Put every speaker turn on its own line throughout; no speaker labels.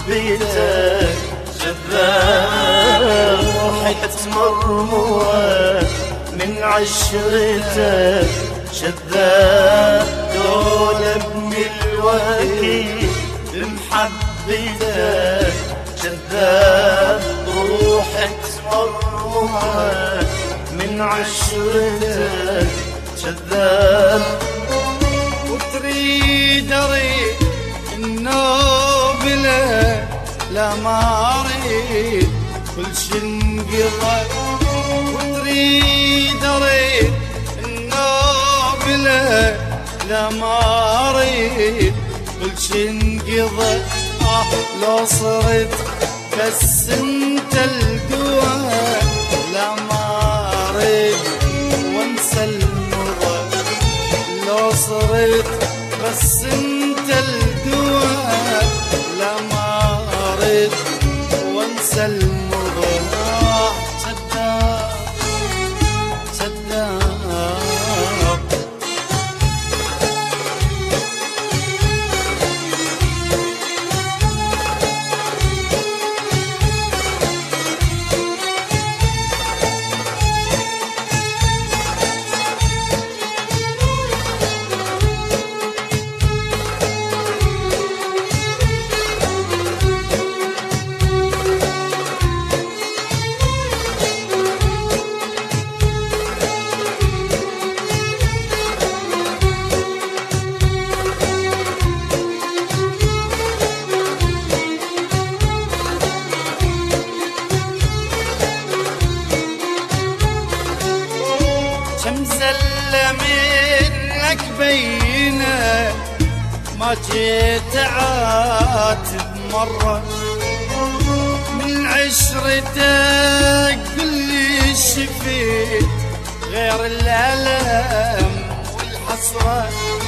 محبتك جذاب، روحك مرموة من عشرتك جذاب، دول ابن الوكيل بمحبتك جذاب، روحك مرموة من عشرتك جذاب.
وتريد اريد النوبلة لا ما اريد كل شي انقضى، وتريد اريد النوبلة لا ما اريد كل شي انقضى. لو صرت بس انت القوى لا ما اريد وانسى المضى، لو صرت بس انت القوى لا ما اريد وانسى المضى. صدق صدق منك بينه ما جيت عاتب مرة، من عشرتك كل شفيت غير الألم والحسرة.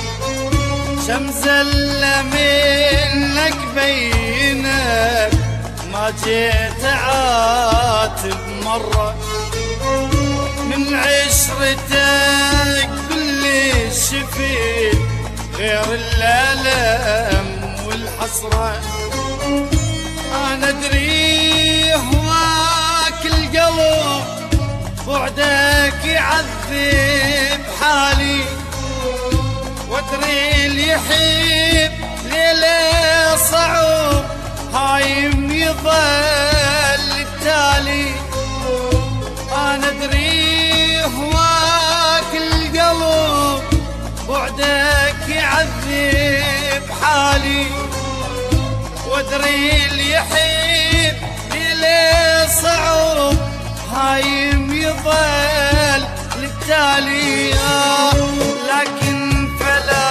شمزلة منك بينك ما جيت عاتب مرة، من عشرتك كل شفيت غير الألم والحسرة. أنا أدري هواك القلب بعدك يعذب حالي، وأدري اللي يحب ليلة صعب هايم يظل التالي. أنا أدري هواك القلب بعدك يعذب حالي، وأدري اللي يحب ليلة صعب هايم يظل للتالي. لكن فلا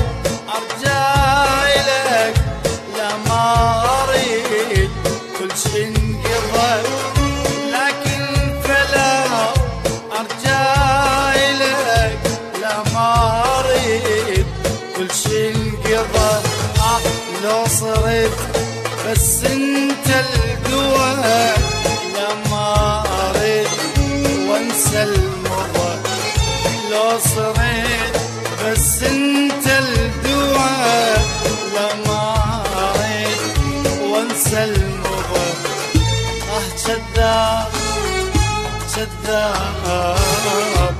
أرجع إليك لا ما أريد كل شي انقضى، لكن فلا أرجع إليك لا ما أريد كل شي انقضى. لو صرت بس انت القوى لا ما أريد وانسى المضى، لو صرت بس انت القوى لا ما أريد وانسى المضى. كذاب كذاب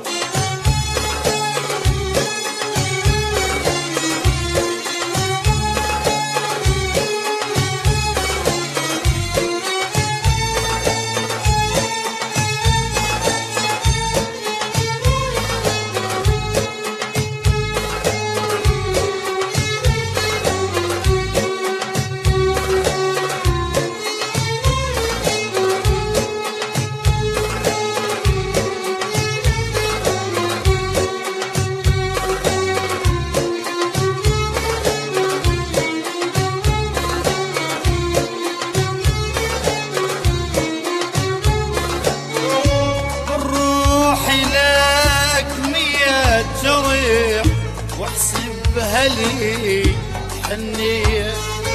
لي حنية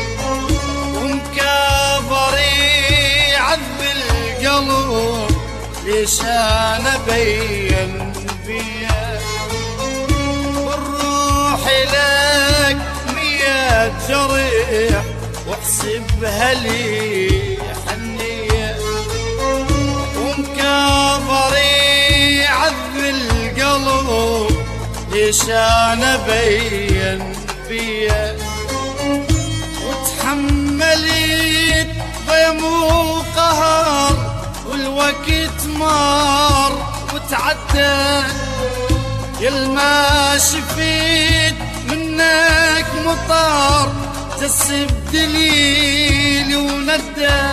ومكابري عذب القلب، ليش انا بين بيه والروح لك 100 جريح واحسبها لي حنية، ومكابري يعذب القلب ليش انا بين فيا، وتحملت ضيم وقهر والوقت مار وتعدى، يلما شفيت منك مطار جسب دليل وندى،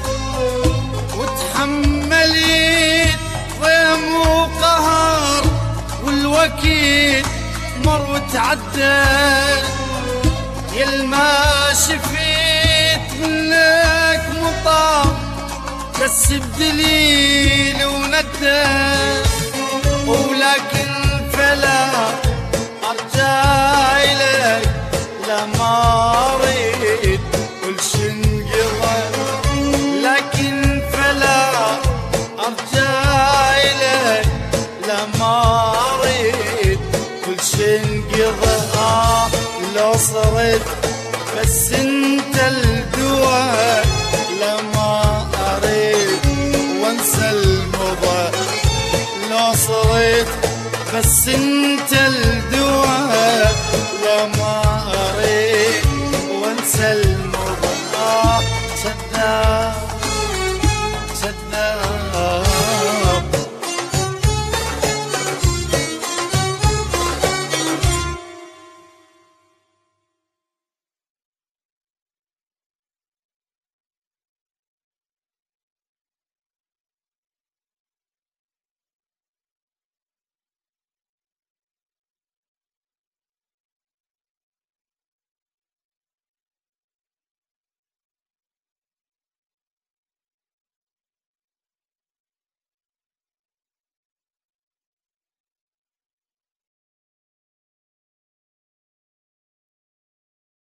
وتحملت ضيم وقهر والوقت مر وتعدى، يلما شفيت منك مطار جسب دليل وندى، ولكن فلا ارجع اليك لما اريد كل شي انقضى، لكن فلا ارجع اليك لما اريد كل شي انقضى، لو صرت بس انت الدواء لما اريد وانسى المضى، لو صرت بس انت الدواء لما اريد وانسى المضى، صدق